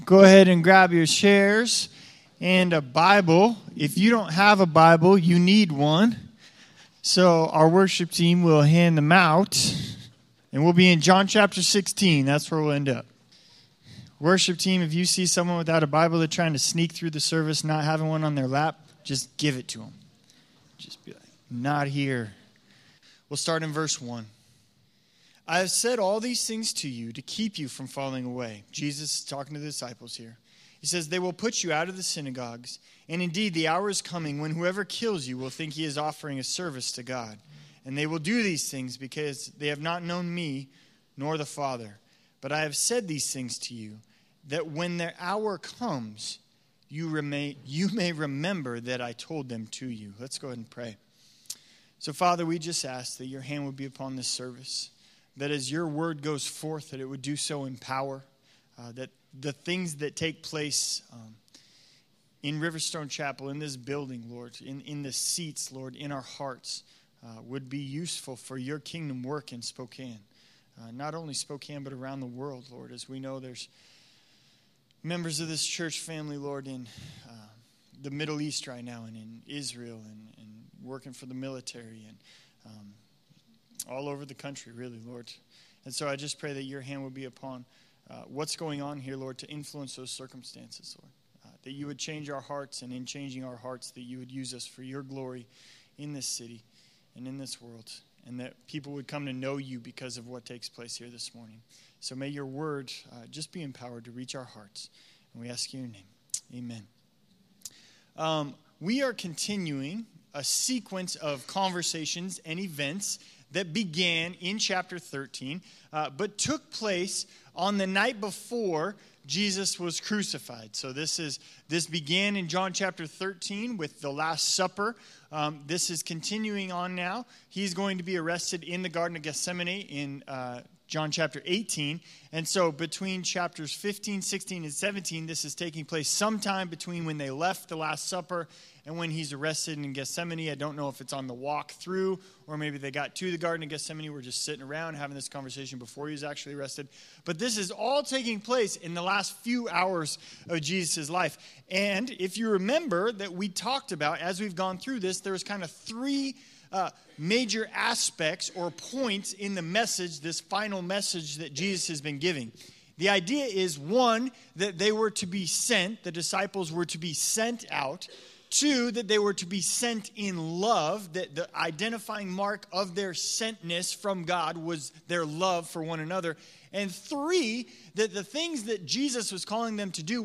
go ahead and grab your chairs and a Bible. If you don't have a Bible, you need one. So our worship team will hand them out. And we'll be in John chapter 16. That's where we'll end up. Worship team, if you see someone without a Bible, they're trying to sneak through the service, not having one on their lap, just give it to them. Just be like, not here. We'll start in verse 1. I have said all these things to you to keep you from falling away. Jesus is talking to the disciples here. He says, they will put you out of the synagogues, and indeed the hour is coming when whoever kills you will think he is offering a service to God. And they will do these things because they have not known me nor the Father. But I have said these things to you, that when their hour comes, you may remember that I told them to you. Let's go ahead and pray. So, Father, we just ask that your hand would be upon this service, that as your word goes forth, that it would do so in power, that the things that take place in Riverstone Chapel, in this building, Lord, in the seats, Lord, in our hearts, would be useful for your kingdom work in Spokane. Not only Spokane, but around the world, Lord, as we know there's members of this church family, Lord, in the Middle East right now and in Israel and working for the military and all over the country, really, Lord. And so I just pray that your hand would be upon what's going on here, Lord, to influence those circumstances, Lord. That you would change our hearts, and in changing our hearts, that you would use us for your glory in this city and in this world, and that people would come to know you because of what takes place here this morning. So may your word just be empowered to reach our hearts. And we ask you in your name. Amen. We are continuing a sequence of conversations and events that began in chapter 13, but took place on the night before Jesus was crucified. So this began in John chapter 13 with the Last Supper. This is continuing on now. He's going to be arrested in the Garden of Gethsemane in John chapter 18. And so between chapters 15, 16, and 17, this is taking place sometime between when they left the Last Supper and when he's arrested in Gethsemane. I don't know if it's on the walk through, or maybe they got to the Garden of Gethsemane. We're just sitting around having this conversation before he was actually arrested. But this is all taking place in the last few hours of Jesus' life. And if you remember that we talked about, as we've gone through this, there was kind of three major aspects or points in the message, this final message that Jesus has been giving. The idea is, one, that they were to be sent, the disciples were to be sent out. Two, that they were to be sent in love, that the identifying mark of their sentness from God was their love for one another. And three, that the things that Jesus was calling them to do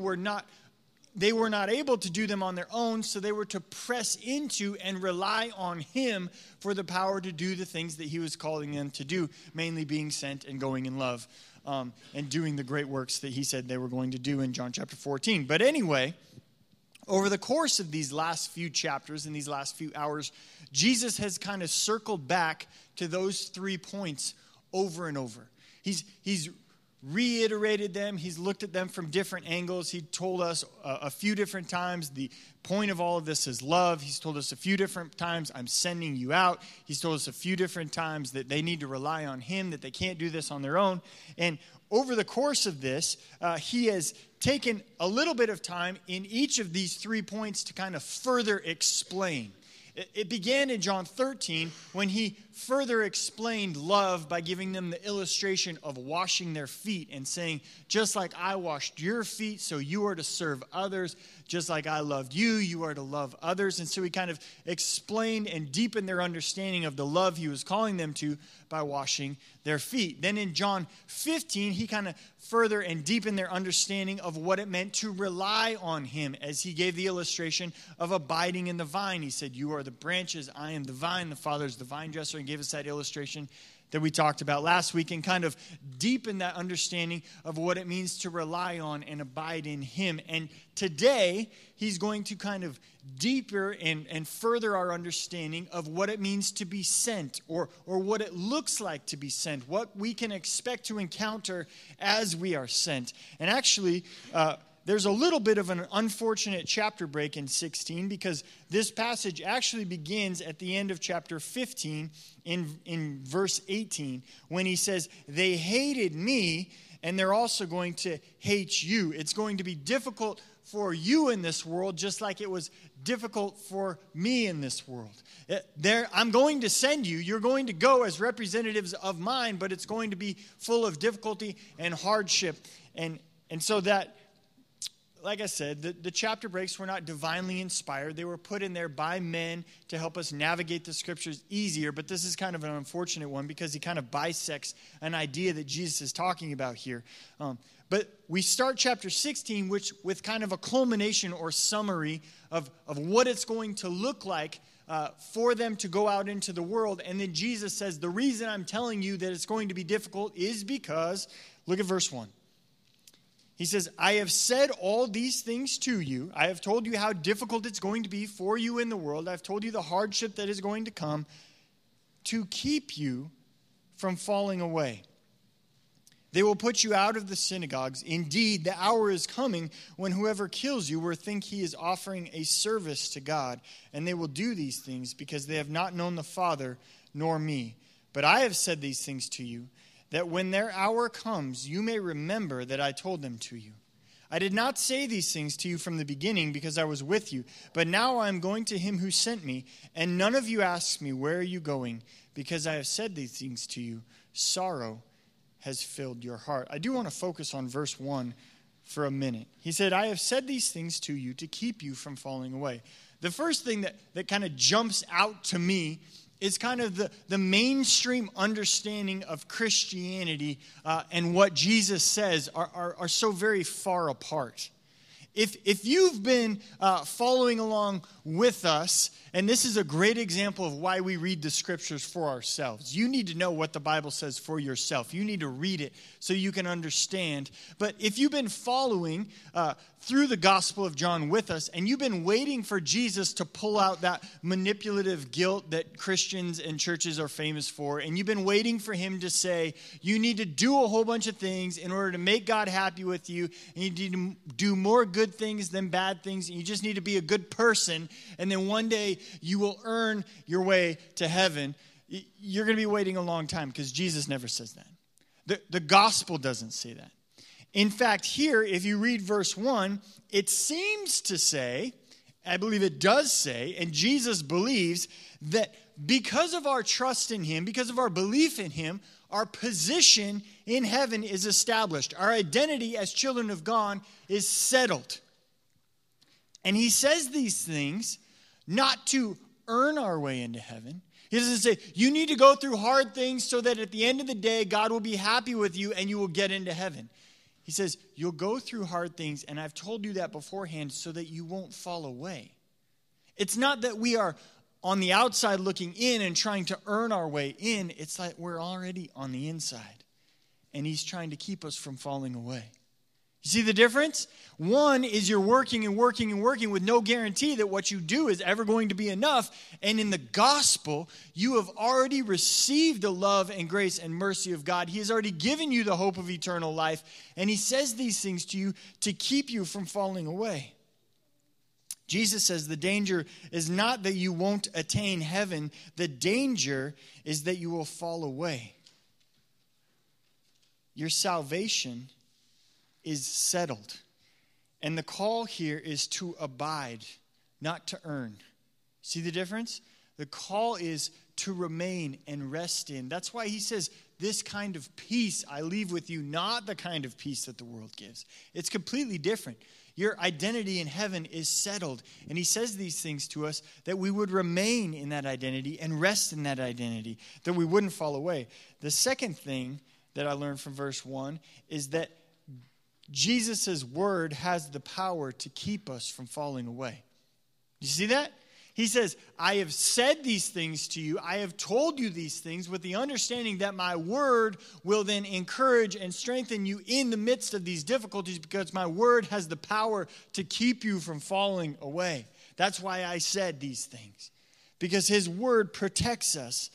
they were not able to do them on their own, so they were to press into and rely on him for the power to do the things that he was calling them to do, mainly being sent and going in love and doing the great works that he said they were going to do in John chapter 14. But anyway, over the course of these last few chapters and these last few hours, Jesus has kind of circled back to those 3 points over and over. He's reiterated them. He's looked at them from different angles. He told us a few different times the point of all of this is love. He's told us a few different times, I'm sending you out. He's told us a few different times that they need to rely on him, that they can't do this on their own. And over the course of this, he has taken a little bit of time in each of these 3 points to kind of further explain. It began in John 13 when he further explained love by giving them the illustration of washing their feet and saying, just like I washed your feet, so you are to serve others. Just like I loved you, you are to love others. And so he kind of explained and deepened their understanding of the love he was calling them to by washing their feet. Then in John 15, he kind of further and deepened their understanding of what it meant to rely on him as he gave the illustration of abiding in the vine. He said, you are the branches, I am the vine, the Father is the vine dresser, and gave us that illustration that we talked about last week and kind of deepen that understanding of what it means to rely on and abide in him. And today, he's going to kind of deeper and further our understanding of what it means to be sent or what it looks like to be sent, what we can expect to encounter as we are sent. And actually, there's a little bit of an unfortunate chapter break in 16 because this passage actually begins at the end of chapter 15 in verse 18 when he says, they hated me and they're also going to hate you. It's going to be difficult for you in this world, just like it was difficult for me in this world. I'm going to send you. You're going to go as representatives of mine, but it's going to be full of difficulty and hardship. And so that, like I said, the chapter breaks were not divinely inspired. They were put in there by men to help us navigate the scriptures easier. But this is kind of an unfortunate one because he kind of bisects an idea that Jesus is talking about here. But we start chapter 16 with kind of a culmination or summary of what it's going to look like for them to go out into the world. And then Jesus says, the reason I'm telling you that it's going to be difficult is because, look at verse 1. He says, I have said all these things to you. I have told you how difficult it's going to be for you in the world. I've told you the hardship that is going to come to keep you from falling away. They will put you out of the synagogues. Indeed, the hour is coming when whoever kills you will think he is offering a service to God. And they will do these things because they have not known the Father nor me. But I have said these things to you, that when their hour comes, you may remember that I told them to you. I did not say these things to you from the beginning because I was with you. But now I am going to him who sent me, and none of you asks me, where are you going? Because I have said these things to you, sorrow has filled your heart. I do want to focus on verse 1 for a minute. He said, I have said these things to you to keep you from falling away. The first thing that kind of jumps out to me is kind of the mainstream understanding of Christianity and what Jesus says are so very far apart. If you've been following along with us, and this is a great example of why we read the scriptures for ourselves. You need to know what the Bible says for yourself. You need to read it so you can understand. But if you've been following through the Gospel of John with us, and you've been waiting for Jesus to pull out that manipulative guilt that Christians and churches are famous for, and you've been waiting for him to say, you need to do a whole bunch of things in order to make God happy with you, and you need to do more good things than bad things, and you just need to be a good person, and then one day you will earn your way to heaven. You're going to be waiting a long time because Jesus never says that. The gospel doesn't say that. In fact, here, if you read verse 1, it seems to say, I believe it does say, and Jesus believes that because of our trust in him, because of our belief in him, our position in heaven is established. Our identity as children of God is settled. And he says these things not to earn our way into heaven. He doesn't say, you need to go through hard things so that at the end of the day, God will be happy with you and you will get into heaven. He says, you'll go through hard things, and I've told you that beforehand so that you won't fall away. It's not that we are on the outside looking in and trying to earn our way in. It's like we're already on the inside, and he's trying to keep us from falling away. You see the difference? One is you're working and working and working with no guarantee that what you do is ever going to be enough. And in the gospel, you have already received the love and grace and mercy of God. He has already given you the hope of eternal life. And he says these things to you to keep you from falling away. Jesus says the danger is not that you won't attain heaven. The danger is that you will fall away. Your salvation is settled. And the call here is to abide, not to earn. See the difference? The call is to remain and rest in. That's why he says, this kind of peace I leave with you, not the kind of peace that the world gives. It's completely different. Your identity in heaven is settled. And he says these things to us that we would remain in that identity and rest in that identity, that we wouldn't fall away. The second thing that I learned from verse 1 is that Jesus' word has the power to keep us from falling away. You see that? He says, I have said these things to you. I have told you these things with the understanding that my word will then encourage and strengthen you in the midst of these difficulties because my word has the power to keep you from falling away. That's why I said these things. Because his word protects us.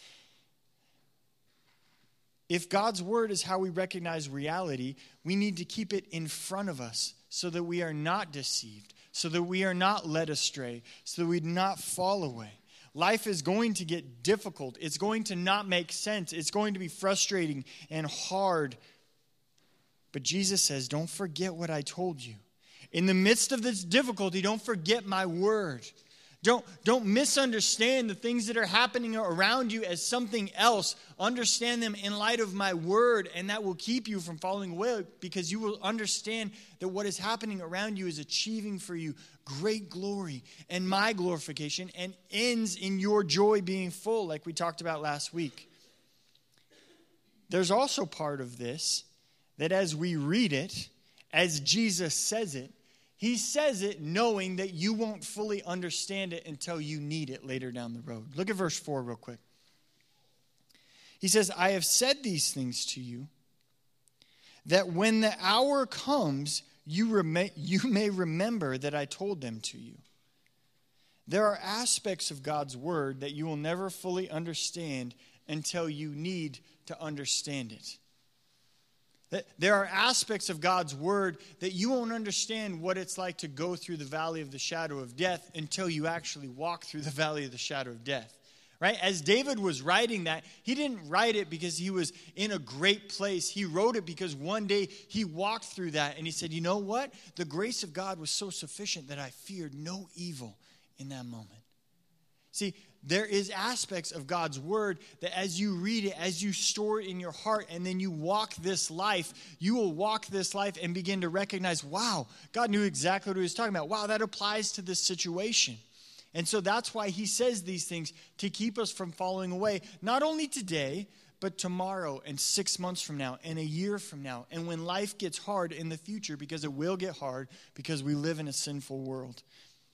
If God's word is how we recognize reality, we need to keep it in front of us so that we are not deceived, so that we are not led astray, so that we do not fall away. Life is going to get difficult. It's going to not make sense. It's going to be frustrating and hard. But Jesus says, don't forget what I told you. In the midst of this difficulty, don't forget my word. Don't misunderstand the things that are happening around you as something else. Understand them in light of my word, and that will keep you from falling away, because you will understand that what is happening around you is achieving for you great glory and my glorification, and ends in your joy being full, like we talked about last week. There's also part of this that as we read it, as Jesus says it, he says it knowing that you won't fully understand it until you need it later down the road. Look at verse 4 real quick. He says, I have said these things to you, that when the hour comes, you may remember that I told them to you. There are aspects of God's word that you will never fully understand until you need to understand it. There are aspects of God's word that you won't understand what it's like to go through the valley of the shadow of death until you actually walk through the valley of the shadow of death. Right? As David was writing that, he didn't write it because he was in a great place. He wrote it because one day he walked through that and he said, you know what? The grace of God was so sufficient that I feared no evil in that moment. See, there is aspects of God's word that as you read it, as you store it in your heart, and then you walk this life, you will walk this life and begin to recognize, wow, God knew exactly what he was talking about. Wow, that applies to this situation. And so that's why he says these things, to keep us from falling away, not only today, but tomorrow and 6 months from now and a year from now. And when life gets hard in the future, because it will get hard because we live in a sinful world.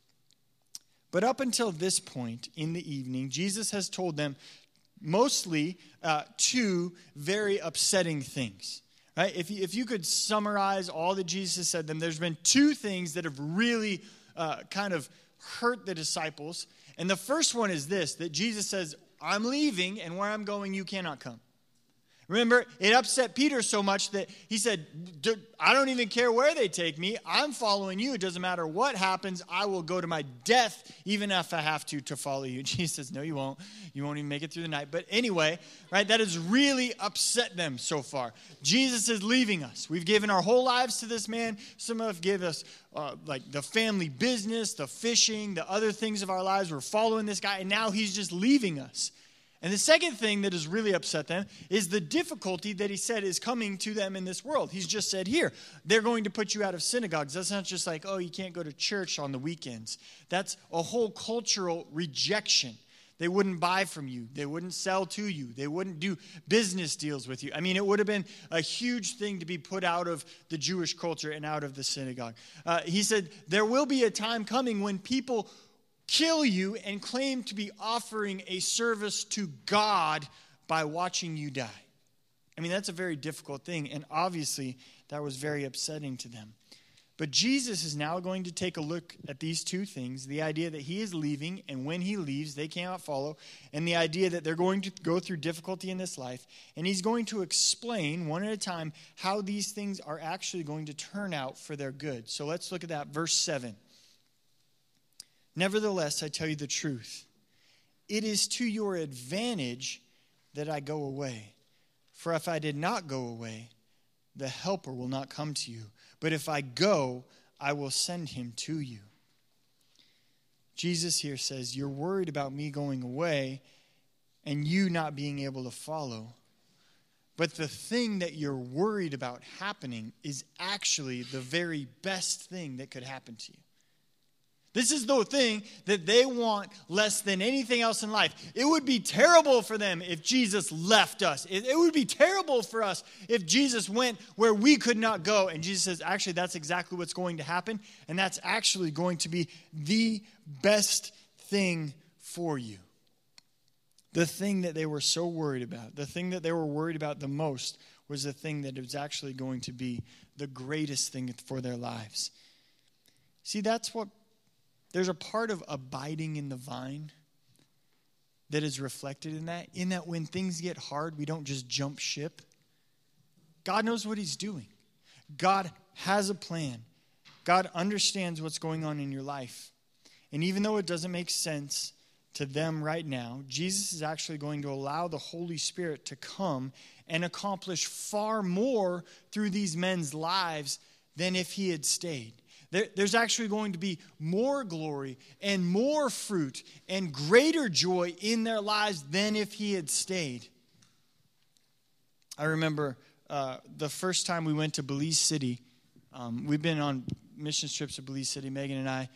But up until this point in the evening, Jesus has told them mostly two very upsetting things. Right? If you could summarize all that Jesus has said to them, there's been two things that have really kind of hurt the disciples. And the first one is this, that Jesus says, I'm leaving, and where I'm going, you cannot come. Remember, it upset Peter so much that he said, I don't even care where they take me. I'm following you. It doesn't matter what happens. I will go to my death, even if I have to follow you. Jesus says, no, you won't. You won't even make it through the night. But anyway, right, that has really upset them so far. Jesus is leaving us. We've given our whole lives to this man. Some of us give us like the family business, the fishing, the other things of our lives. We're following this guy, and now he's just leaving us. And the second thing that has really upset them is the difficulty that he said is coming to them in this world. He's just said here, they're going to put you out of synagogues. That's not just like, oh, you can't go to church on the weekends. That's a whole cultural rejection. They wouldn't buy from you. They wouldn't sell to you. They wouldn't do business deals with you. I mean, it would have been a huge thing to be put out of the Jewish culture and out of the synagogue. He said, there will be a time coming when people kill you and claim to be offering a service to God by watching you die. I mean, that's a very difficult thing, and obviously that was very upsetting to them. But Jesus is now going to take a look at these two things, the idea that he is leaving, and when he leaves, they cannot follow, and the idea that they're going to go through difficulty in this life, and he's going to explain one at a time how these things are actually going to turn out for their good. So let's look at that, verse 7. Nevertheless, I tell you the truth. It is to your advantage that I go away. For if I did not go away, the Helper will not come to you. But if I go, I will send him to you. Jesus here says, you're worried about me going away and you not being able to follow. But the thing that you're worried about happening is actually the very best thing that could happen to you. This is the thing that they want less than anything else in life. It would be terrible for them if Jesus left us. It would be terrible for us if Jesus went where we could not go. And Jesus says, actually, that's exactly what's going to happen. And that's actually going to be the best thing for you. The thing that they were so worried about, the thing that they were worried about the most was the thing that was actually going to be the greatest thing for their lives. See, there's a part of abiding in the vine that is reflected in that when things get hard, we don't just jump ship. God knows what he's doing. God has a plan. God understands what's going on in your life. And even though it doesn't make sense, to them right now, Jesus is actually going to allow the Holy Spirit to come and accomplish far more through these men's lives than if he had stayed. There's actually going to be more glory and more fruit and greater joy in their lives than if he had stayed. I remember the first time we went to Belize City. We've been on mission trips to Belize City, Megan and I.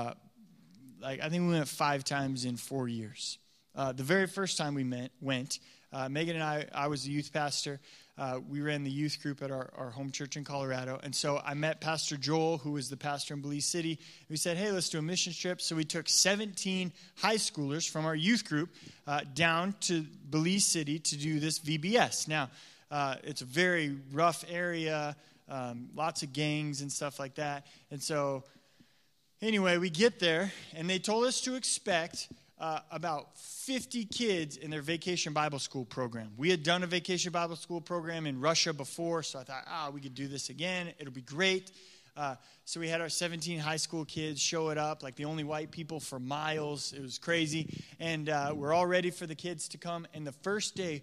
I think we went 5 times in 4 years. The very first time we went, Megan and I was the youth pastor. We ran the youth group at our home church in Colorado. And so I met Pastor Joel, who was the pastor in Belize City. We said, hey, let's do a mission trip. So we took 17 high schoolers from our youth group down to Belize City to do this VBS. Now, it's a very rough area, lots of gangs and stuff like that. And so anyway, we get there, and they told us to expect about 50 kids in their Vacation Bible School program. We had done a Vacation Bible School program in Russia before, so I thought, we could do this again. It'll be great. So we had our 17 high school kids show it up, like the only white people for miles. It was crazy. And we're all ready for the kids to come. And the first day,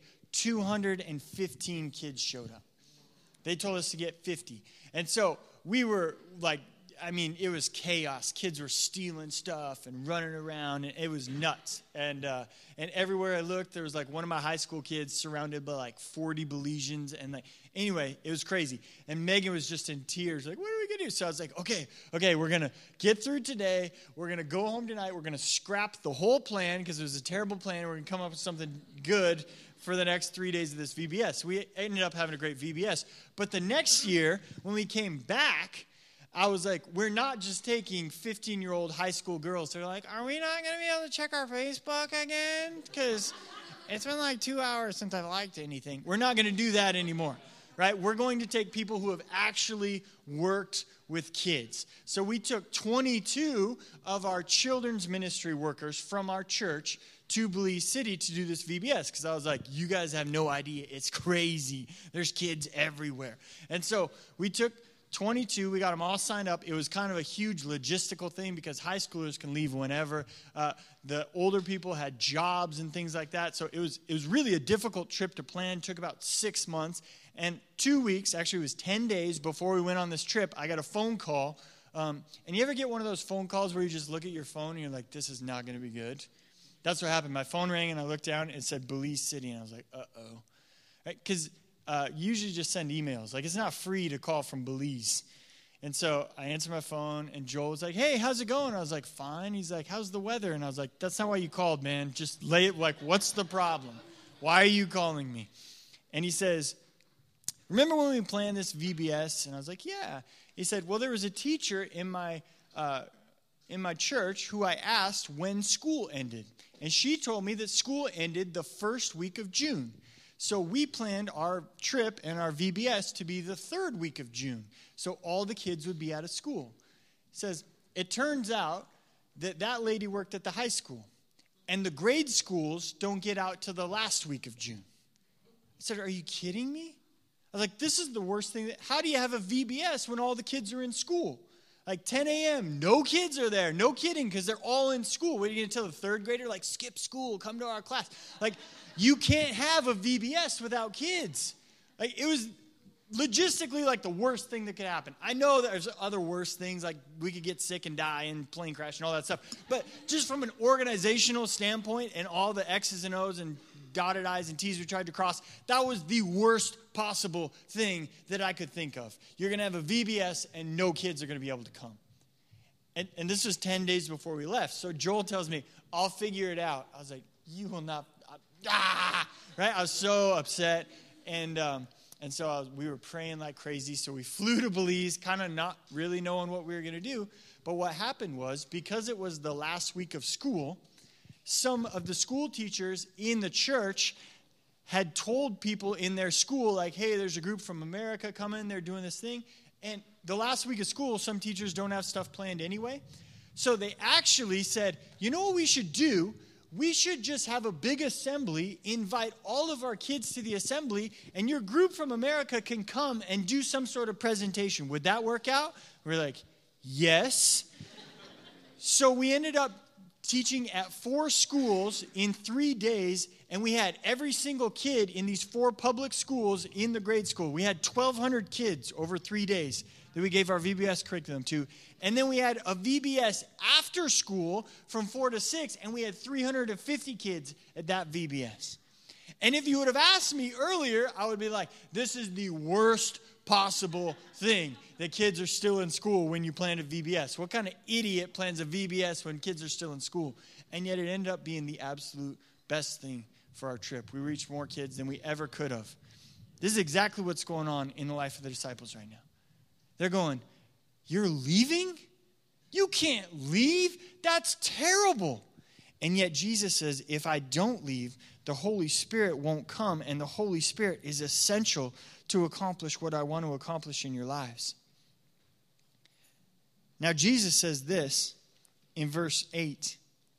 215 kids showed up. They told us to get 50. And so we were like, it was chaos. Kids were stealing stuff and running around, and it was nuts. And everywhere I looked, there was like one of my high school kids surrounded by like 40 Belizeans, and anyway, it was crazy. And Megan was just in tears, like, what are we gonna do? So I was like, okay, we're gonna get through today. We're gonna go home tonight. We're gonna scrap the whole plan because it was a terrible plan. We're gonna come up with something good for the next 3 days of this VBS. We ended up having a great VBS. But the next year, when we came back, I was like, we're not just taking 15-year-old high school girls. They're like, are we not going to be able to check our Facebook again? Because it's been like 2 hours since I've liked anything. We're not going to do that anymore, right? We're going to take people who have actually worked with kids. So we took 22 of our children's ministry workers from our church to Belize City to do this VBS, because I was like, you guys have no idea. It's crazy. There's kids everywhere. And so we took 22, we got them all signed up. It was kind of a huge logistical thing because high schoolers can leave whenever. The older people had jobs and things like that. So it was really a difficult trip to plan. It took about 6 months. And 2 weeks, actually it was 10 days before we went on this trip, I got a phone call. And you ever get one of those phone calls where you just look at your phone and you're like, this is not going to be good? That's what happened. My phone rang and I looked down and it said Belize City. And I was like, uh-oh. Because usually just send emails. Like, it's not free to call from Belize. And so I answered my phone, and Joel was like, hey, how's it going? I was like, fine. He's like, how's the weather? And I was like, that's not why you called, man. Just lay it, like, what's the problem? Why are you calling me? And he says, remember when we planned this VBS? And I was like, yeah. He said, well, there was a teacher in my church who I asked when school ended. And she told me that school ended the first week of June. So we planned our trip and our VBS to be the 3rd week of June. So all the kids would be out of school. It says, it turns out that lady worked at the high school. And the grade schools don't get out till the last week of June. I said, are you kidding me? I was like, this is the worst thing. How do you have a VBS when all the kids are in school? Like 10 a.m., no kids are there. No kidding, because they're all in school. What are you going to tell the 3rd grader? Like, skip school, come to our class. Like, you can't have a VBS without kids. Like, it was logistically like the worst thing that could happen. I know there's other worse things, like we could get sick and die and plane crash and all that stuff. But just from an organizational standpoint and all the X's and O's and dotted I's and T's we tried to cross, that was the worst possible thing that I could think of. You're going to have a VBS and no kids are going to be able to come. And this was 10 days before we left. So Joel tells me, I'll figure it out. I was like, you will not, right? I was so upset. And so we were praying like crazy. So we flew to Belize, kind of not really knowing what we were going to do. But what happened was, because it was the last week of school, some of the school teachers in the church had told people in their school, like, hey, there's a group from America coming. They're doing this thing. And the last week of school, some teachers don't have stuff planned anyway. So they actually said, you know what we should do? We should just have a big assembly, invite all of our kids to the assembly, and your group from America can come and do some sort of presentation. Would that work out? We're like, yes. So we ended up teaching at 4 schools in 3 days, and we had every single kid in these 4 public schools in the grade school. We had 1,200 kids over 3 days that we gave our VBS curriculum to. And then we had a VBS after school from 4 to 6, and we had 350 kids at that VBS. And if you would have asked me earlier, I would be like, this is the worst possible thing that kids are still in school when you plan a VBS. What kind of idiot plans a VBS when kids are still in school? And yet it ended up being the absolute best thing for our trip. We reached more kids than we ever could have. This is exactly what's going on in the life of the disciples right now. They're going, you're leaving? You can't leave? That's terrible. And yet Jesus says, if I don't leave, the Holy Spirit won't come, and the Holy Spirit is essential to accomplish what I want to accomplish in your lives. Now, Jesus says this in verse 8.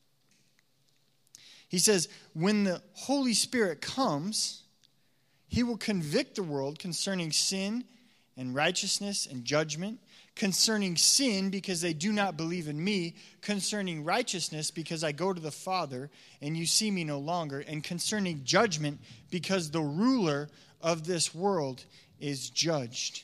He says, when the Holy Spirit comes, he will convict the world concerning sin and righteousness and judgment, concerning sin because they do not believe in me, concerning righteousness because I go to the Father and you see me no longer, and concerning judgment because the ruler of this world is judged.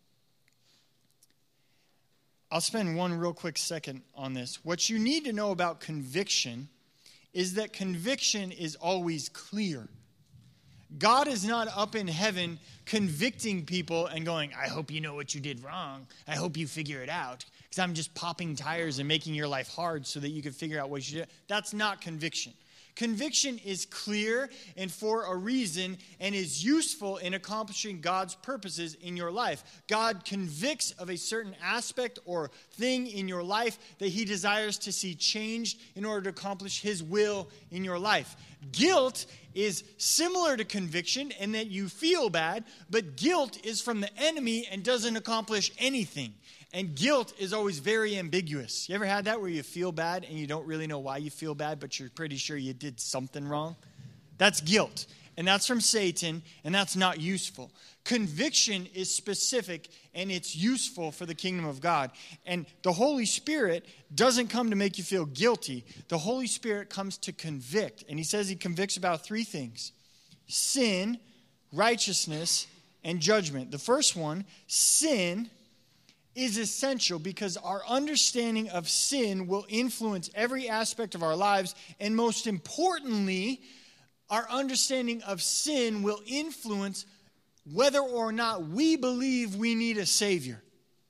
I'll spend one real quick second on this. What you need to know about conviction is that conviction is always clear. God is not up in heaven convicting people and going, I hope you know what you did wrong. I hope you figure it out. Because I'm just popping tires and making your life hard so that you can figure out what you did. That's not conviction. Conviction is clear and for a reason and is useful in accomplishing God's purposes in your life. God convicts of a certain aspect or thing in your life that he desires to see changed in order to accomplish his will in your life. Guilt is similar to conviction in that you feel bad, but guilt is from the enemy and doesn't accomplish anything. And guilt is always very ambiguous. You ever had that where you feel bad and you don't really know why you feel bad, but you're pretty sure you did something wrong? That's guilt. And that's from Satan, and that's not useful. Conviction is specific, and it's useful for the kingdom of God. And the Holy Spirit doesn't come to make you feel guilty. The Holy Spirit comes to convict. And he says he convicts about 3 things: sin, righteousness, and judgment. The first one, sin, is essential because our understanding of sin will influence every aspect of our lives. And most importantly, our understanding of sin will influence whether or not we believe we need a Savior.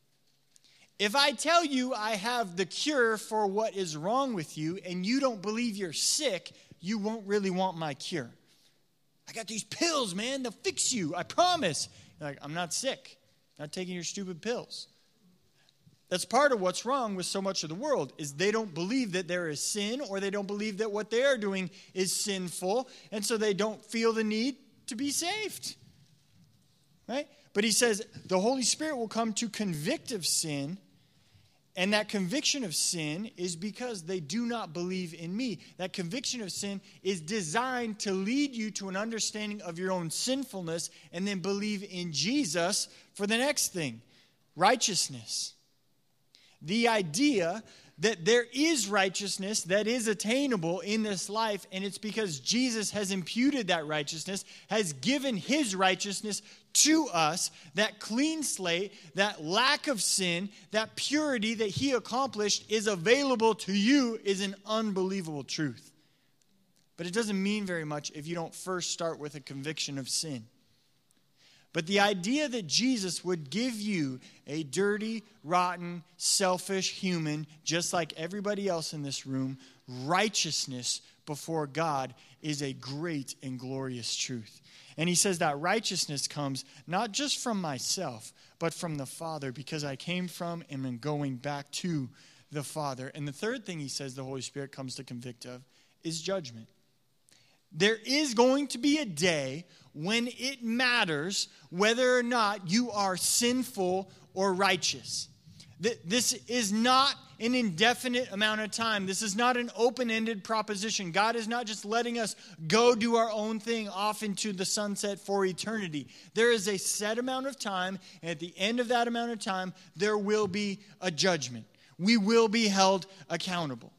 If I tell you I have the cure for what is wrong with you and you don't believe you're sick, you won't really want my cure. I got these pills, man, they'll fix you, I promise. You're like, I'm not sick. I'm not taking your stupid pills. That's part of what's wrong with so much of the world, is they don't believe that there is sin, or they don't believe that what they are doing is sinful, and so they don't feel the need to be saved. Right? But he says the Holy Spirit will come to convict of sin, and that conviction of sin is because they do not believe in me. That conviction of sin is designed to lead you to an understanding of your own sinfulness and then believe in Jesus for the next thing, righteousness. The idea that there is righteousness that is attainable in this life, and it's because Jesus has imputed that righteousness, has given his righteousness to us, that clean slate, that lack of sin, that purity that he accomplished is available to you, is an unbelievable truth. But it doesn't mean very much if you don't first start with a conviction of sin. But the idea that Jesus would give you, a dirty, rotten, selfish human, just like everybody else in this room, righteousness before God is a great and glorious truth. And he says that righteousness comes not just from myself, but from the Father, because I came from and am going back to the Father. And the third thing he says the Holy Spirit comes to convict of is judgment. There is going to be a day when it matters whether or not you are sinful or righteous. This is not an indefinite amount of time. This is not an open-ended proposition. God is not just letting us go do our own thing off into the sunset for eternity. There is a set amount of time, and at the end of that amount of time, there will be a judgment. We will be held accountable.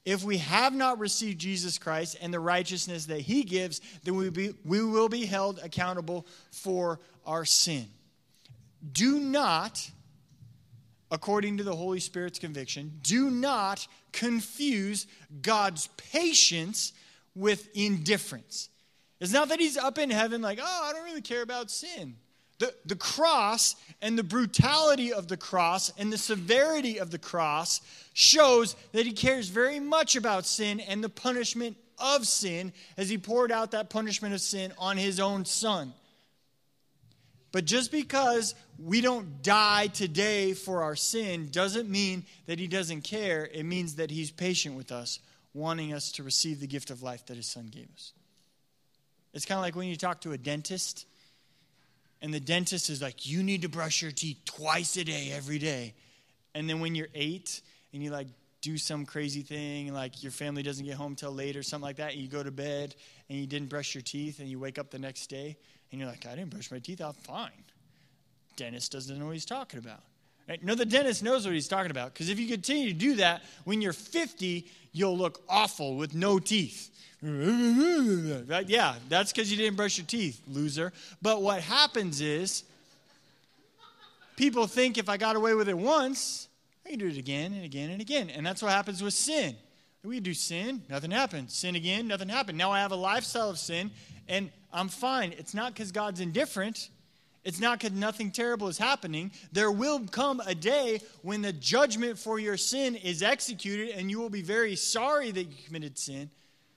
if we have not received Jesus Christ and the righteousness that he gives, then we will be held accountable for our sin. Do not, according to the Holy Spirit's conviction, do not confuse God's patience with indifference. It's not that he's up in heaven like, oh, I don't really care about sin. The cross and the brutality of the cross and the severity of the cross shows that he cares very much about sin and the punishment of sin as he poured out that punishment of sin on his own son. But just because we don't die today for our sin doesn't mean that he doesn't care. It means that he's patient with us, wanting us to receive the gift of life that his son gave us. It's kind of like when you talk to a dentist, and the dentist is like, you need to brush your teeth twice a day, every day. And then when you're 8 and you like do some crazy thing, like your family doesn't get home till late or something like that, and you go to bed and you didn't brush your teeth and you wake up the next day and you're like, I didn't brush my teeth, I'm fine. Dentist doesn't know what he's talking about. Right? No, the dentist knows what he's talking about, because if you continue to do that, when you're 50, you'll look awful with no teeth. Right? Yeah, that's because you didn't brush your teeth, loser. But what happens is, people think if I got away with it once, I can do it again and again and again. And that's what happens with sin. We do sin, nothing happens. Sin again, nothing happened. Now I have a lifestyle of sin, and I'm fine. It's not because God's indifferent. It's not because nothing terrible is happening. There will come a day when the judgment for your sin is executed, and you will be very sorry that you committed sin.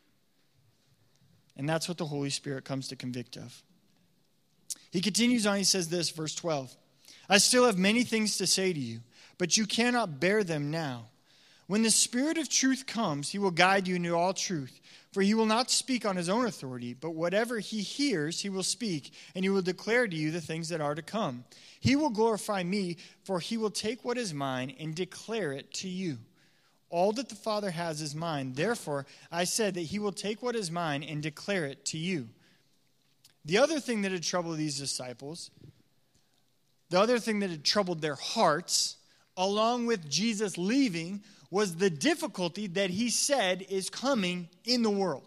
And that's what the Holy Spirit comes to convict of. He continues on, he says this, verse 12. I still have many things to say to you, but you cannot bear them now. When the Spirit of truth comes, he will guide you into all truth. For he will not speak on his own authority, but whatever he hears, he will speak, and he will declare to you the things that are to come. He will glorify me, for he will take what is mine and declare it to you. All that the Father has is mine. Therefore, I said that he will take what is mine and declare it to you. The other thing that had troubled these disciples, the other thing that had troubled their hearts, along with Jesus leaving, was the difficulty that he said is coming in the world.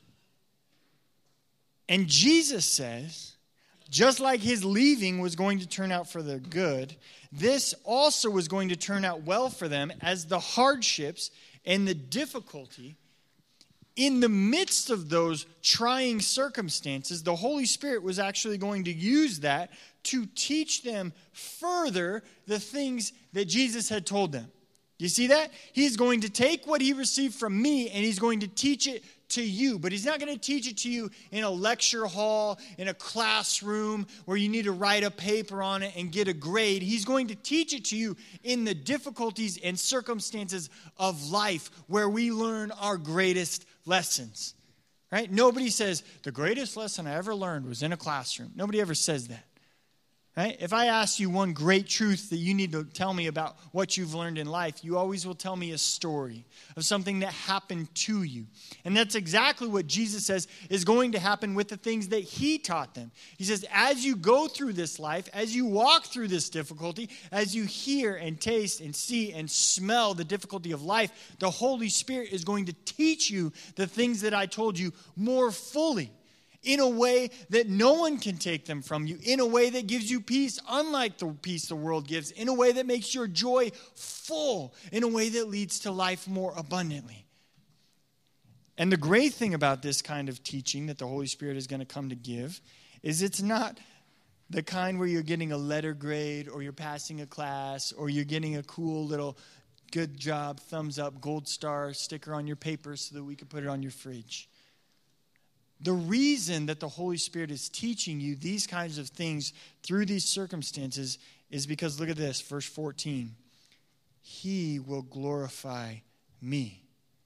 And Jesus says, just like his leaving was going to turn out for their good, this also was going to turn out well for them, as the hardships and the difficulty, in the midst of those trying circumstances, the Holy Spirit was actually going to use that to teach them further the things that Jesus had told them. You see that? He's going to take what he received from me and he's going to teach it to you. But he's not going to teach it to you in a lecture hall, in a classroom where you need to write a paper on it and get a grade. He's going to teach it to you in the difficulties and circumstances of life where we learn our greatest lessons. Right? Nobody says, the greatest lesson I ever learned was in a classroom. Nobody ever says that. Right? If I ask you one great truth that you need to tell me about what you've learned in life, you always will tell me a story of something that happened to you. And that's exactly what Jesus says is going to happen with the things that he taught them. He says, as you go through this life, as you walk through this difficulty, as you hear and taste and see and smell the difficulty of life, the Holy Spirit is going to teach you the things that I told you more fully, in a way that no one can take them from you, in a way that gives you peace, unlike the peace the world gives, in a way that makes your joy full, in a way that leads to life more abundantly. And the great thing about this kind of teaching that the Holy Spirit is going to come to give is it's not the kind where you're getting a letter grade or you're passing a class or you're getting a cool little good job, thumbs up, gold star sticker on your paper so that we can put it on your fridge. The reason that the Holy Spirit is teaching you these kinds of things through these circumstances is because, look at this, verse 14. He will glorify me.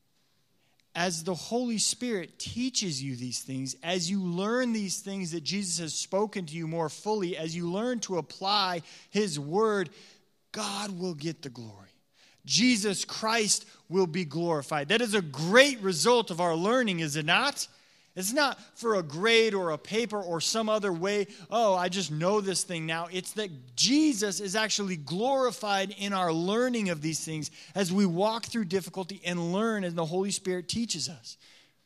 As the Holy Spirit teaches you these things, as you learn these things that Jesus has spoken to you more fully, as you learn to apply his word, God will get the glory. Jesus Christ will be glorified. That is a great result of our learning, is it not? It's not for a grade or a paper or some other way, oh, I just know this thing now. It's that Jesus is actually glorified in our learning of these things as we walk through difficulty and learn as the Holy Spirit teaches us.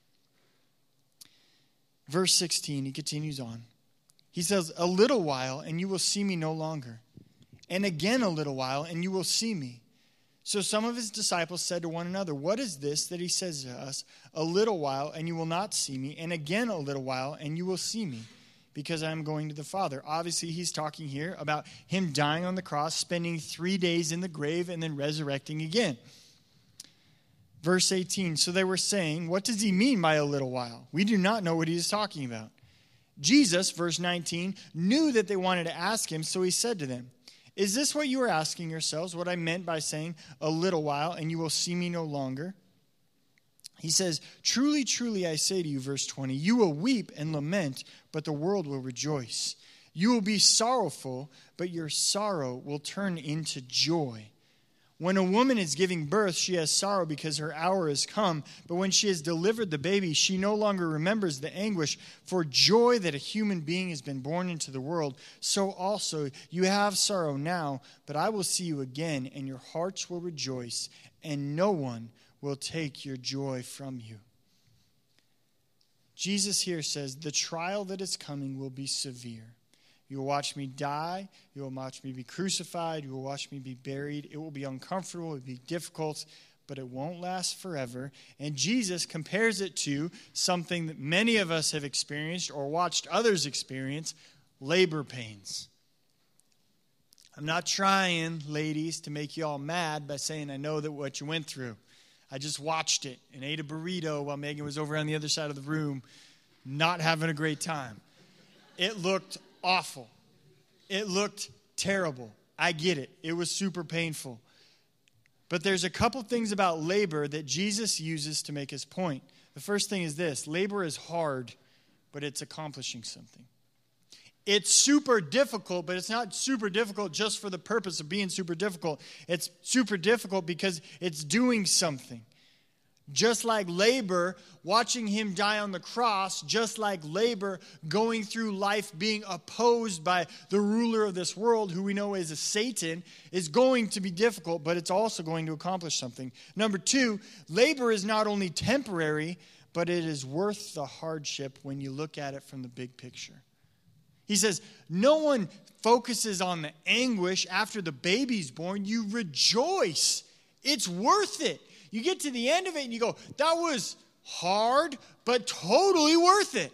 Verse 16, he continues on. He says, a little while and you will see me no longer. And again a little while and you will see me. So some of his disciples said to one another, what is this that he says to us? A little while and you will not see me. And again a little while and you will see me, because I am going to the Father. Obviously he's talking here about him dying on the cross, spending 3 days in the grave, and then resurrecting again. Verse 18, so they were saying, what does he mean by a little while? We do not know what he is talking about. Jesus, verse 19, knew that they wanted to ask him, so he said to them, is this what you are asking yourselves, what I meant by saying a little while and you will see me no longer? He says, truly, truly, I say to you, verse 20, you will weep and lament, but the world will rejoice. You will be sorrowful, but your sorrow will turn into joy. When a woman is giving birth, she has sorrow because her hour has come. But when she has delivered the baby, she no longer remembers the anguish for joy that a human being has been born into the world. So also you have sorrow now, but I will see you again, and your hearts will rejoice, and no one will take your joy from you. Jesus here says, the trial that is coming will be severe. You will watch me die. You will watch me be crucified. You will watch me be buried. It will be uncomfortable. It will be difficult, but it won't last forever. And Jesus compares it to something that many of us have experienced or watched others experience, labor pains. I'm not trying, ladies, to make you all mad by saying I know that what you went through. I just watched it and ate a burrito while Megan was over on the other side of the room, not having a great time. It looked awful. It looked terrible. I get it. It was super painful. But there's a couple things about labor that Jesus uses to make his point. The first thing is this. Labor is hard, but it's accomplishing something. It's super difficult, but it's not super difficult just for the purpose of being super difficult. It's super difficult because it's doing something. Just like labor, watching him die on the cross, just like labor, going through life being opposed by the ruler of this world, who we know is a Satan, is going to be difficult, but it's also going to accomplish something. Number two, labor is not only temporary, but it is worth the hardship when you look at it from the big picture. He says, no one focuses on the anguish after the baby's born. You rejoice. It's worth it. You get to the end of it and you go, that was hard, but totally worth it.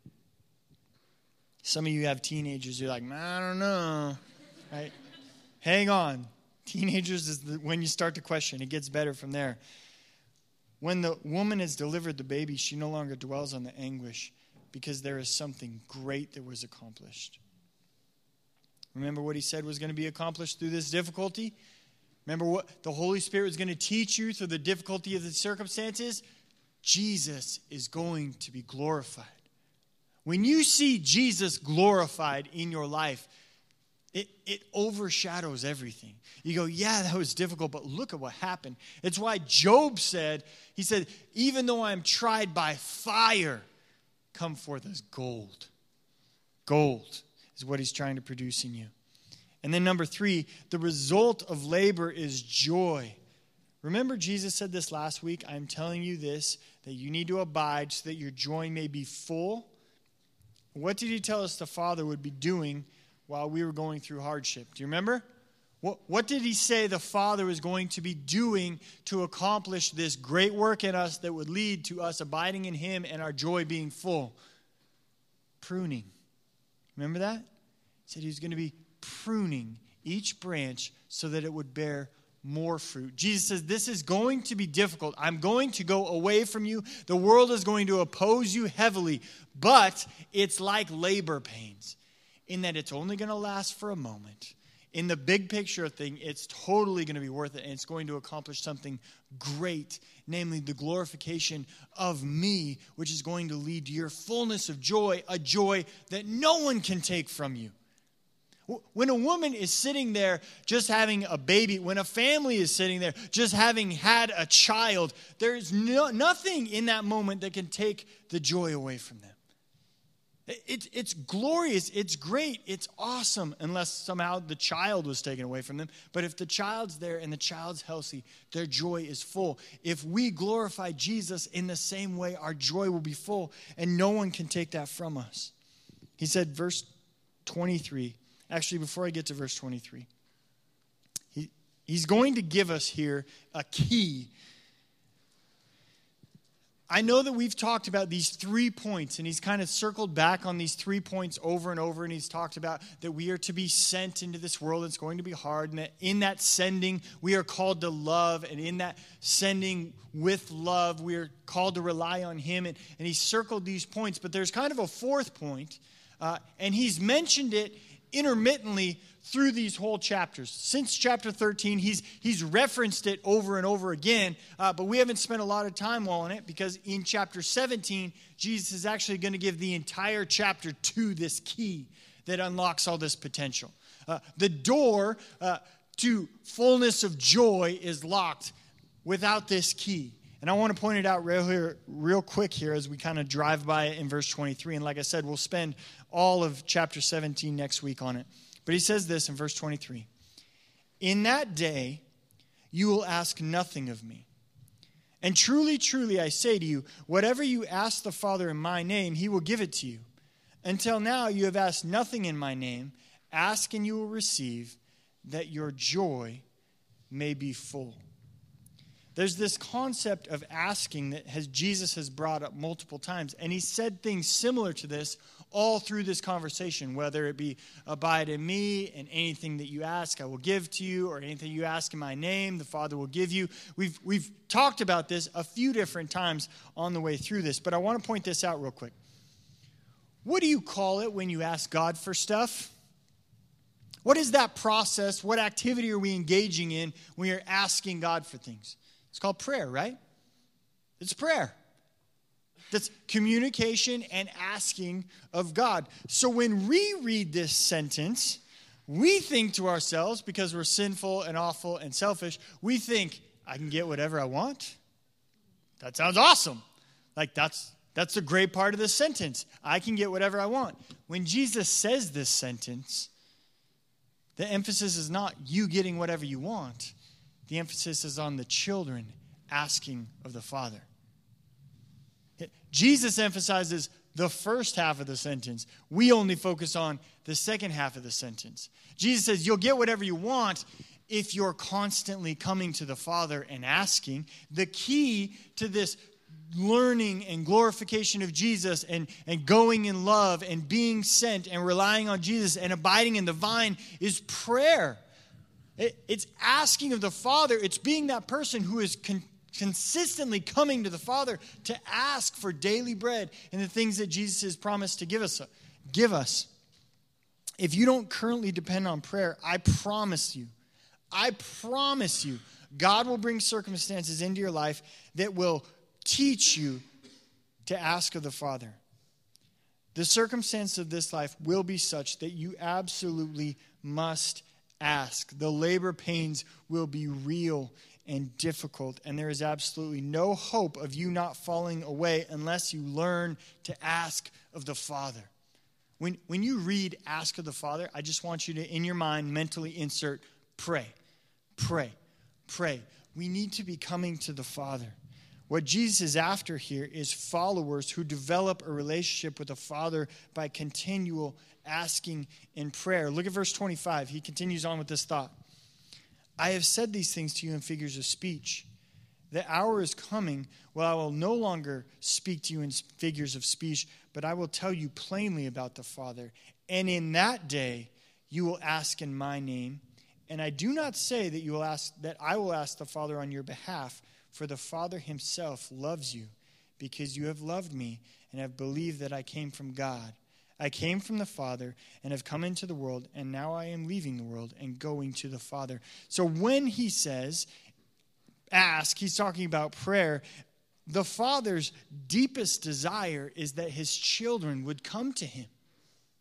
Some of you have teenagers, you're like, I don't know. Right? Hang on. Teenagers is when you start to question. It gets better from there. When the woman has delivered the baby, she no longer dwells on the anguish because there is something great that was accomplished. Remember what he said was going to be accomplished through this difficulty? Remember what the Holy Spirit was going to teach you through the difficulty of the circumstances? Jesus is going to be glorified. When you see Jesus glorified in your life, it overshadows everything. You go, yeah, that was difficult, but look at what happened. It's why Job said, he said, even though I am tried by fire, come forth as gold. Gold is what he's trying to produce in you. And then number three, the result of labor is joy. Remember Jesus said this last week, I'm telling you this, that you need to abide so that your joy may be full. What did he tell us the Father would be doing while we were going through hardship? Do you remember? What did he say the Father was going to be doing to accomplish this great work in us that would lead to us abiding in him and our joy being full? Pruning. Remember that? He said he was going to be pruning each branch so that it would bear more fruit. Jesus says, this is going to be difficult. I'm going to go away from you. The world is going to oppose you heavily, but it's like labor pains in that it's only going to last for a moment. In the big picture of things, it's totally going to be worth it, and it's going to accomplish something great, namely the glorification of me, which is going to lead to your fullness of joy, a joy that no one can take from you. When a woman is sitting there just having a baby, when a family is sitting there just having had a child, there's nothing in that moment that can take the joy away from them. It's glorious, it's great, it's awesome, unless somehow the child was taken away from them. But if the child's there and the child's healthy, their joy is full. If we glorify Jesus in the same way, our joy will be full, and no one can take that from us. He said, verse 23, actually before I get to verse 23, he's going to give us here a key. I know that we've talked about these 3 points, and he's kind of circled back on these 3 points over and over, and he's talked about that we are to be sent into this world. It's going to be hard, and that in that sending, we are called to love, and in that sending with love, we are called to rely on him, and he's circled these points, but there's kind of a 4th point, and he's mentioned it intermittently through these whole chapters. Since chapter 13, he's referenced it over and over again, but we haven't spent a lot of time on it because in chapter 17, Jesus is actually going to give the entire chapter to this key that unlocks all this potential. The door to fullness of joy is locked without this key. And I want to point it out real quick here as we kind of drive by it in verse 23. And like I said, we'll spend all of chapter 17 next week on it. But he says this in verse 23. In that day, you will ask nothing of me. And truly, truly, I say to you, whatever you ask the Father in my name, he will give it to you. Until now, you have asked nothing in my name. Ask and you will receive, that your joy may be full. There's this concept of asking that Jesus has brought up multiple times. And he said things similar to this all through this conversation, whether it be abide in me and anything that you ask I will give to you, or anything you ask in my name the Father will give you. We've talked about this a few different times on the way through this, but I want to point this out real quick. What do you call it when you ask God for stuff? What is that process? What activity are we engaging in when you're asking God for things? It's called prayer, right? It's prayer. That's communication and asking of God. So when we read this sentence, we think to ourselves, because we're sinful and awful and selfish, we think, I can get whatever I want? That sounds awesome. Like that's the great part of this sentence. I can get whatever I want. When Jesus says this sentence, the emphasis is not you getting whatever you want. The emphasis is on the children asking of the Father. Jesus emphasizes the first half of the sentence. We only focus on the second half of the sentence. Jesus says you'll get whatever you want if you're constantly coming to the Father and asking. The key to this learning and glorification of Jesus and going in love and being sent and relying on Jesus and abiding in the vine is prayer. It's asking of the Father. It's being that person who is consistently coming to the Father to ask for daily bread and the things that Jesus has promised to give us. If you don't currently depend on prayer, I promise you, God will bring circumstances into your life that will teach you to ask of the Father. The circumstance of this life will be such that you absolutely must ask. The labor pains will be real and difficult, and there is absolutely no hope of you not falling away unless you learn to ask of the Father. When you read ask of the Father, I just want you to, in your mind, mentally insert pray, pray, pray. We need to be coming to the Father. What Jesus is after here is followers who develop a relationship with the Father by continual asking in prayer. Look at verse 25. He continues on with this thought. I have said these things to you in figures of speech. The hour is coming when I will no longer speak to you in figures of speech, but I will tell you plainly about the Father. And in that day you will ask in my name. And I do not say that I will ask the Father on your behalf, for the Father himself loves you, because you have loved me and have believed that I came from God. I came from the Father and have come into the world, and now I am leaving the world and going to the Father. So when he says ask, he's talking about prayer. The Father's deepest desire is that his children would come to him.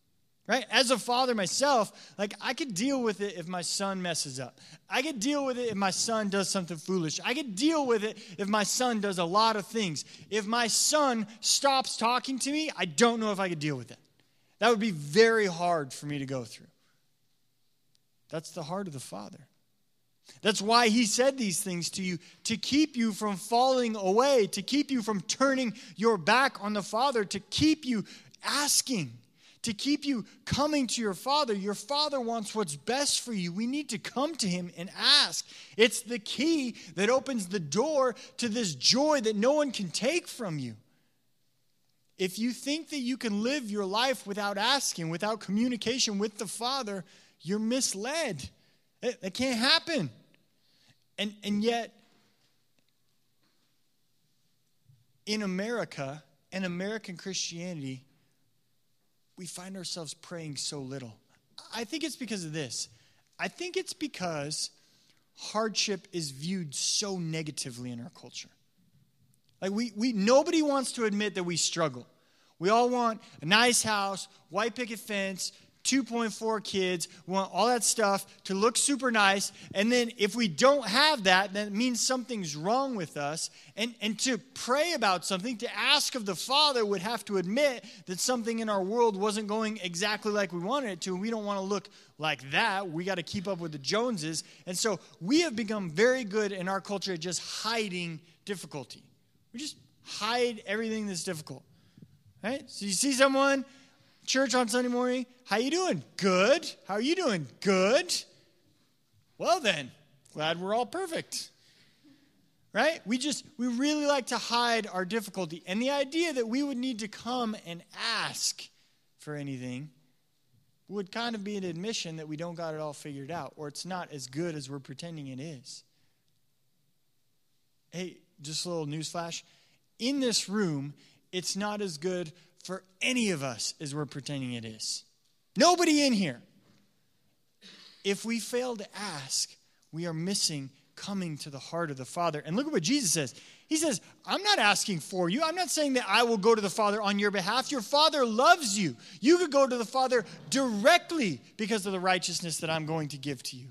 Right? As a father myself, like I could deal with it if my son messes up. I could deal with it if my son does something foolish. I could deal with it if my son does a lot of things. If my son stops talking to me, I don't know if I could deal with it. That would be very hard for me to go through. That's the heart of the Father. That's why he said these things to you, to keep you from falling away, to keep you from turning your back on the Father, to keep you asking, to keep you coming to your Father. Your Father wants what's best for you. We need to come to him and ask. It's the key that opens the door to this joy that no one can take from you. If you think that you can live your life without asking, without communication with the Father, you're misled. That can't happen. And yet, in America and American Christianity, we find ourselves praying so little. I think it's because of this. I think it's because hardship is viewed so negatively in our culture. Like nobody wants to admit that we struggle. We all want a nice house, white picket fence, 2.4 kids. We want all that stuff to look super nice. And then if we don't have that, then it means something's wrong with us. And to pray about something, to ask of the Father, would have to admit that something in our world wasn't going exactly like we wanted it to. And we don't want to look like that. We got to keep up with the Joneses. And so we have become very good in our culture at just hiding difficulty. We just hide everything that's difficult. Right? So you see someone, church on Sunday morning, how you doing? Good. How are you doing? Good. Well then, glad we're all perfect. Right? We really like to hide our difficulty. And the idea that we would need to come and ask for anything would kind of be an admission that we don't got it all figured out, or it's not as good as we're pretending it is. Hey, just a little newsflash. In this room, it's not as good for any of us as we're pretending it is. Nobody in here. If we fail to ask, we are missing coming to the heart of the Father. And look at what Jesus says. He says, I'm not asking for you. I'm not saying that I will go to the Father on your behalf. Your Father loves you. You could go to the Father directly because of the righteousness that I'm going to give to you.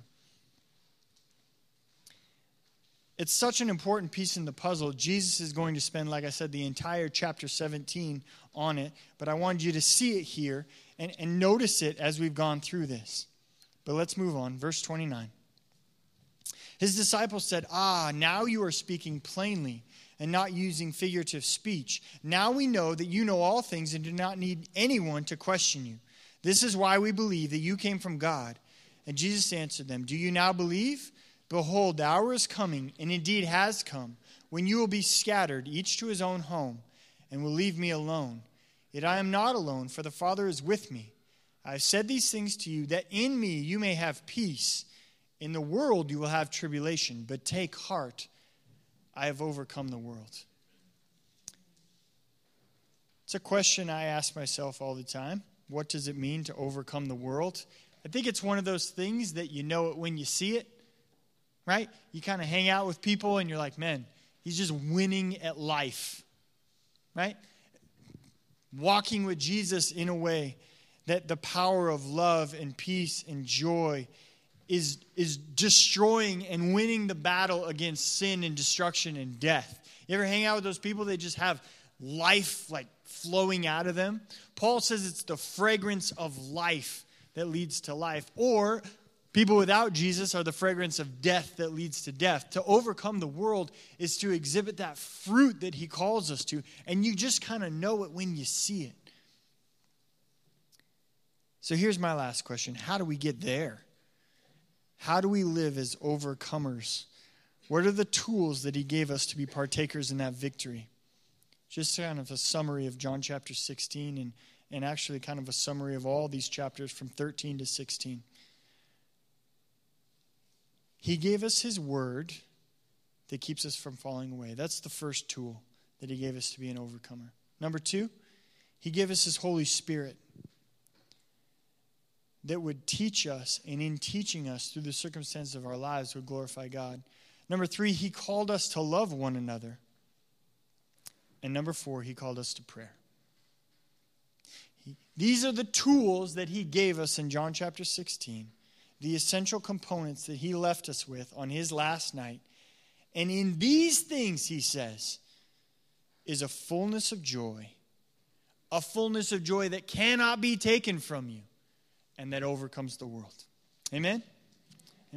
It's such an important piece in the puzzle. Jesus is going to spend, like I said, the entire chapter 17 on it. But I wanted you to see it here and notice it as we've gone through this. But let's move on. Verse 29. His disciples said, now you are speaking plainly and not using figurative speech. Now we know that you know all things and do not need anyone to question you. This is why we believe that you came from God. And Jesus answered them, do you now believe? Behold, the hour is coming, and indeed has come, when you will be scattered, each to his own home, and will leave me alone. Yet I am not alone, for the Father is with me. I have said these things to you, that in me you may have peace. In the world you will have tribulation, but take heart, I have overcome the world. It's a question I ask myself all the time. What does it mean to overcome the world? I think it's one of those things that you know it when you see it. Right? You kind of hang out with people and you're like, man, he's just winning at life. Right? Walking with Jesus in a way that the power of love and peace and joy is destroying and winning the battle against sin and destruction and death. You ever hang out with those people that just have life like flowing out of them? Paul says it's the fragrance of life that leads to life. Or people without Jesus are the fragrance of death that leads to death. To overcome the world is to exhibit that fruit that he calls us to. And you just kind of know it when you see it. So here's my last question. How do we get there? How do we live as overcomers? What are the tools that he gave us to be partakers in that victory? Just kind of a summary of John chapter 16 and actually kind of a summary of all these chapters from 13 to 16. He gave us his word that keeps us from falling away. That's the first tool that he gave us to be an overcomer. Number 2, he gave us his Holy Spirit that would teach us, and in teaching us through the circumstances of our lives would glorify God. Number 3, he called us to love one another. And number 4, he called us to prayer. These are the tools that he gave us in John chapter 16, the essential components that he left us with on his last night. And in these things, he says, is a fullness of joy that cannot be taken from you and that overcomes the world. Amen?